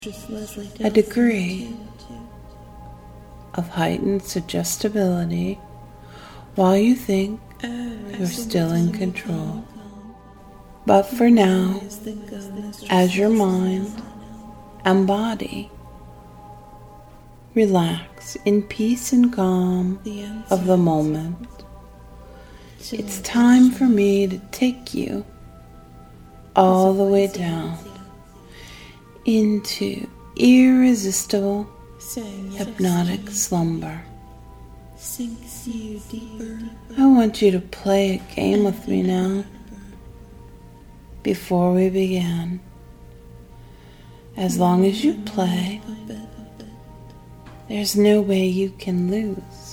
a degree of heightened suggestibility while you think you're still in control. But for now, as your mind and body relax in peace and calm of the moment, it's time for me to take you all the way down into irresistible hypnotic slumber. I want you to play a game with me now before we begin. As long as you play, there's no way you can lose.